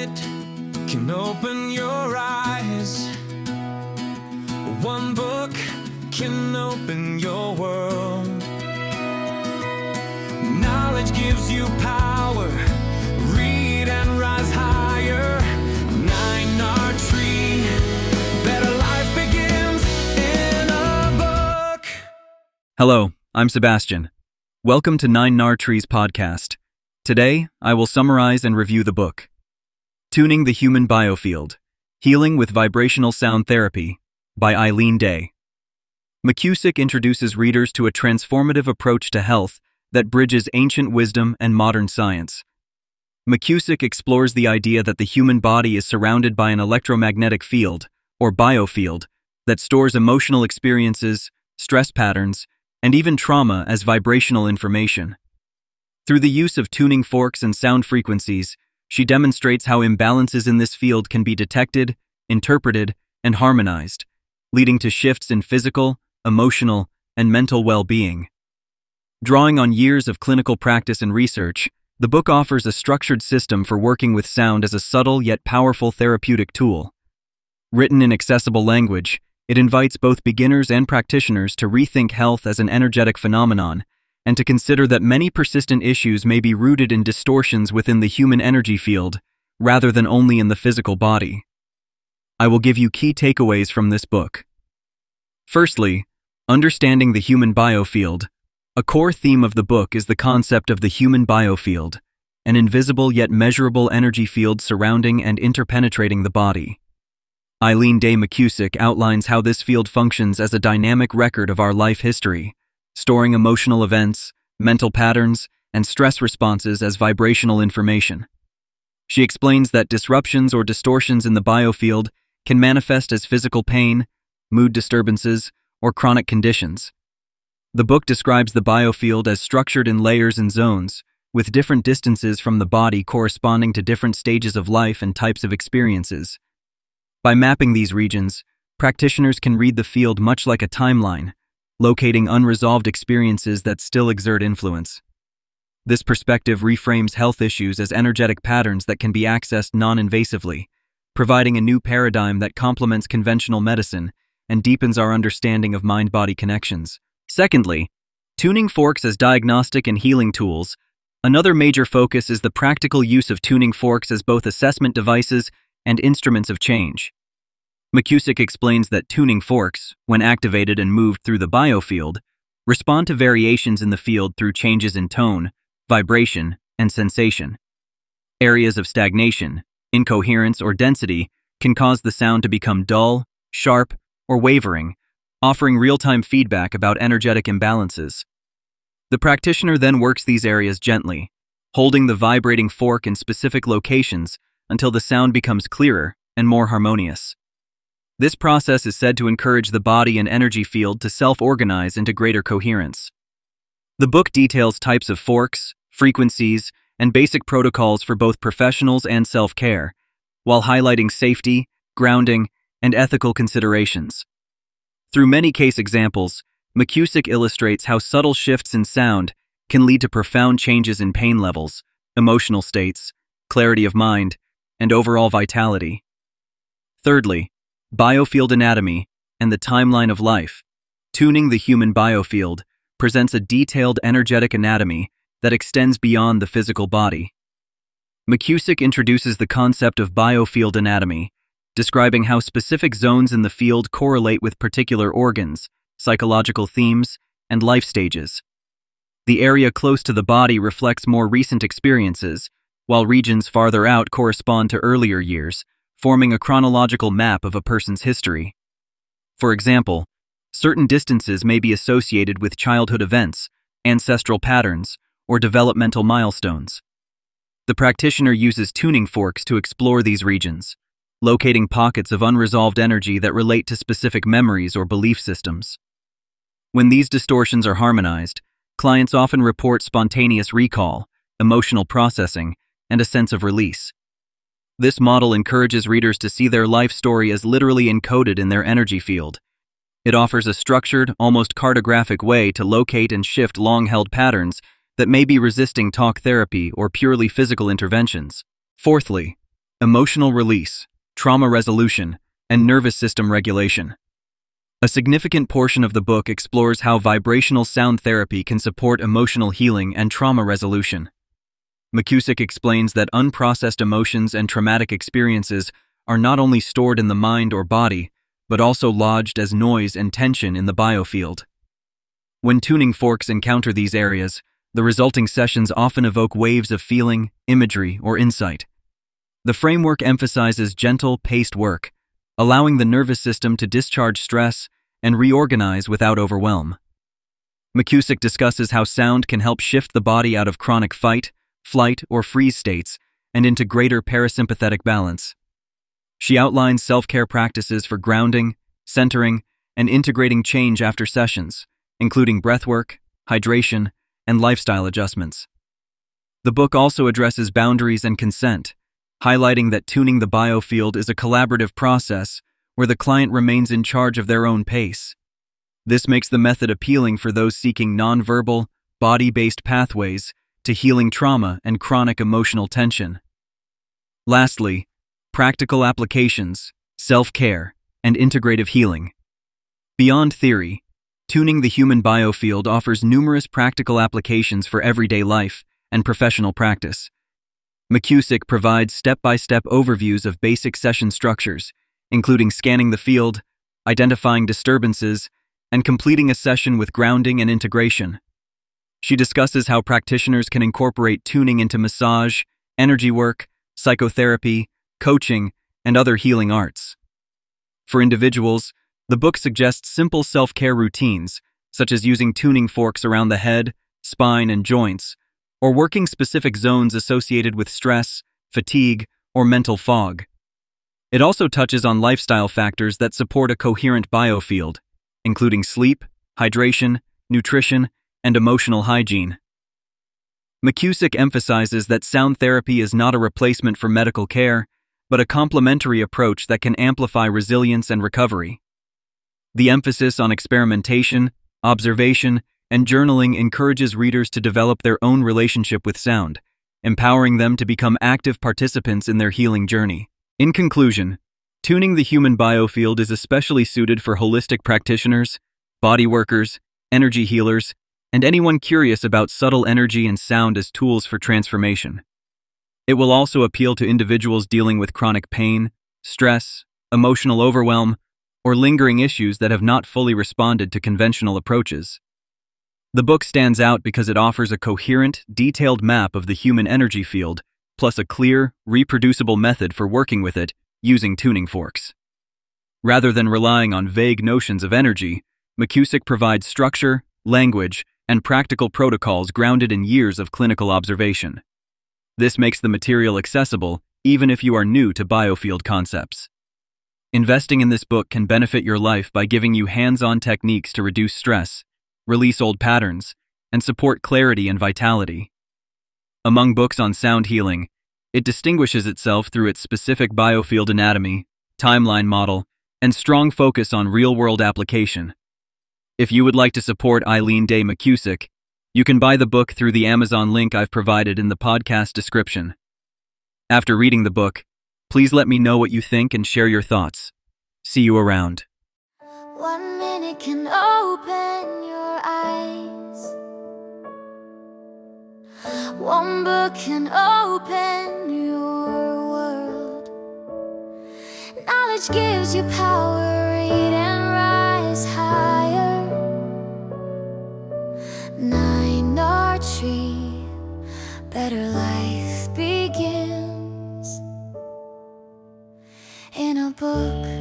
minute can open your eyes. One book can open your world. Knowledge gives you power. Read and rise higher. 9R Tree. Better life begins in a book. Hello, I'm Sebastian. Welcome to 9R Tree's podcast. Today, I will summarize and review the book, Tuning the Human Biofield, Healing with Vibrational Sound Therapy, by Eileen Day. McKusick introduces readers to a transformative approach to health that bridges ancient wisdom and modern science. McKusick explores the idea that the human body is surrounded by an electromagnetic field, or biofield, that stores emotional experiences, stress patterns, and even trauma as vibrational information. Through the use of tuning forks and sound frequencies, she demonstrates how imbalances in this field can be detected, interpreted, and harmonized, leading to shifts in physical, emotional, and mental well-being. Drawing on years of clinical practice and research, the book offers a structured system for working with sound as a subtle yet powerful therapeutic tool. Written in accessible language, it invites both beginners and practitioners to rethink health as an energetic phenomenon, and to consider that many persistent issues may be rooted in distortions within the human energy field, rather than only in the physical body. I will give you key takeaways from this book. Firstly, understanding the human biofield. A core theme of the book is the concept of the human biofield, an invisible yet measurable energy field surrounding and interpenetrating the body. Eileen Day McKusick outlines how this field functions as a dynamic record of our life history, storing emotional events, mental patterns, and stress responses as vibrational information. She explains that disruptions or distortions in the biofield can manifest as physical pain, mood disturbances, or chronic conditions. The book describes the biofield as structured in layers and zones, with different distances from the body corresponding to different stages of life and types of experiences. By mapping these regions, practitioners can read the field much like a timeline, locating unresolved experiences that still exert influence. This perspective reframes health issues as energetic patterns that can be accessed non-invasively, providing a new paradigm that complements conventional medicine and deepens our understanding of mind-body connections. Secondly, tuning forks as diagnostic and healing tools. Another major focus is the practical use of tuning forks as both assessment devices and instruments of change. McKusick explains that tuning forks, when activated and moved through the biofield, respond to variations in the field through changes in tone, vibration, and sensation. Areas of stagnation, incoherence, or density can cause the sound to become dull, sharp, or wavering, offering real-time feedback about energetic imbalances. The practitioner then works these areas gently, holding the vibrating fork in specific locations until the sound becomes clearer and more harmonious. This process is said to encourage the body and energy field to self-organize into greater coherence. The book details types of forks, frequencies, and basic protocols for both professionals and self-care, while highlighting safety, grounding, and ethical considerations. Through many case examples, McKusick illustrates how subtle shifts in sound can lead to profound changes in pain levels, emotional states, clarity of mind, and overall vitality. Thirdly, biofield anatomy and the timeline of life. Tuning the human biofield presents a detailed energetic anatomy that extends beyond the physical body. McKusick introduces the concept of biofield anatomy, describing how specific zones in the field correlate with particular organs, psychological themes, and life stages. The area close to the body reflects more recent experiences, while regions farther out correspond to earlier years, forming a chronological map of a person's history. For example, certain distances may be associated with childhood events, ancestral patterns, or developmental milestones. The practitioner uses tuning forks to explore these regions, locating pockets of unresolved energy that relate to specific memories or belief systems. When these distortions are harmonized, clients often report spontaneous recall, emotional processing, and a sense of release. This model encourages readers to see their life story as literally encoded in their energy field. It offers a structured, almost cartographic way to locate and shift long-held patterns that may be resisting talk therapy or purely physical interventions. Fourthly, emotional release, trauma resolution, and nervous system regulation. A significant portion of the book explores how vibrational sound therapy can support emotional healing and trauma resolution. McKusick explains that unprocessed emotions and traumatic experiences are not only stored in the mind or body, but also lodged as noise and tension in the biofield. When tuning forks encounter these areas, the resulting sessions often evoke waves of feeling, imagery, or insight. The framework emphasizes gentle, paced work, allowing the nervous system to discharge stress and reorganize without overwhelm. McKusick discusses how sound can help shift the body out of chronic fight, flight, or freeze states and into greater parasympathetic balance. She outlines self-care practices for grounding, centering, and integrating change after sessions, including breathwork, hydration, and lifestyle adjustments. The book also addresses boundaries and consent, highlighting that tuning the biofield is a collaborative process where the client remains in charge of their own pace. This makes the method appealing for those seeking nonverbal, body-based pathways to healing trauma and chronic emotional tension. Lastly, practical applications, self-care, and integrative healing. Beyond theory, tuning the human biofield offers numerous practical applications for everyday life and professional practice. McKusick provides step-by-step overviews of basic session structures, including scanning the field, identifying disturbances, and completing a session with grounding and integration. She discusses how practitioners can incorporate tuning into massage, energy work, psychotherapy, coaching, and other healing arts. For individuals, the book suggests simple self-care routines, such as using tuning forks around the head, spine, and joints, or working specific zones associated with stress, fatigue, or mental fog. It also touches on lifestyle factors that support a coherent biofield, including sleep, hydration, nutrition, and emotional hygiene. McKusick emphasizes that sound therapy is not a replacement for medical care, but a complementary approach that can amplify resilience and recovery. The emphasis on experimentation, observation, and journaling encourages readers to develop their own relationship with sound, empowering them to become active participants in their healing journey. In conclusion, tuning the human biofield is especially suited for holistic practitioners, body workers, energy healers, and anyone curious about subtle energy and sound as tools for transformation. It will also appeal to individuals dealing with chronic pain, stress, emotional overwhelm, or lingering issues that have not fully responded to conventional approaches. The book stands out because it offers a coherent, detailed map of the human energy field, plus a clear, reproducible method for working with it using tuning forks. Rather than relying on vague notions of energy, McKusick provides structure, language, and practical protocols grounded in years of clinical observation. This makes the material accessible even if you are new to biofield concepts. Investing in this book can benefit your life by giving you hands-on techniques to reduce stress, release old patterns, and support clarity and vitality. Among books on sound healing, it distinguishes itself through its specific biofield anatomy, timeline model, and strong focus on real-world application. If you would like to support Eileen Day McKusick, you can buy the book through the Amazon link I've provided in the podcast description. After reading the book, please let me know what you think and share your thoughts. See you around. 1 minute can open your eyes. 1 book can open your world. Knowledge gives you power, read and rise higher. 9 Tree, better life begins in a book.